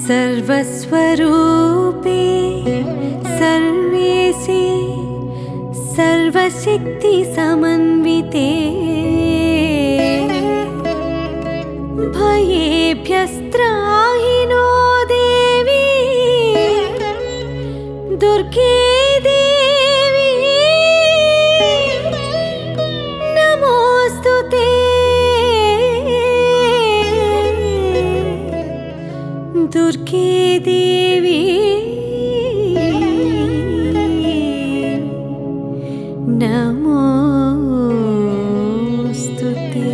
सर्वस्वरूपे सर्वेशे सर्वशक्ति समन्विते भयेभ्यस्त्राहि no देवी दुर्गे देवी नमोस्तुते दुर्गे देवी नमोस्तुते।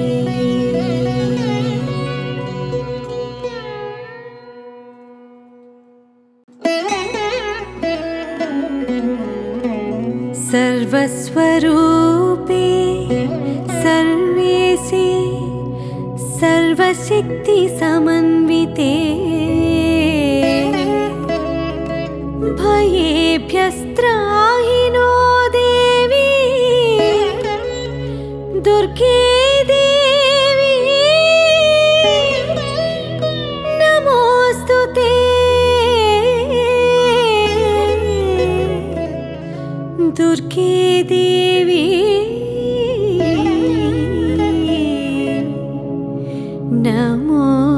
सर्वस्वरूपे सर्वेशे सर्वशक्ति समन्विते भयेभ्यस्त्राहि no देवी दुर्गे देवी नमोस्तुते दुर्गे देवी नमो